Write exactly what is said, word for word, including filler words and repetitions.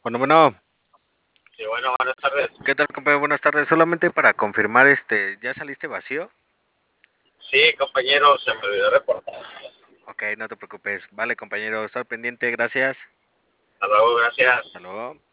Bueno, bueno, Sí, bueno, buenas tardes. ¿qué tal, compañero? Buenas tardes. Solamente para confirmar, este, ¿ya saliste vacío? Sí, compañero, se me olvidó reportar. Ok, no te preocupes. Vale, compañero, estar pendiente, gracias. Hasta luego, gracias. Hasta luego.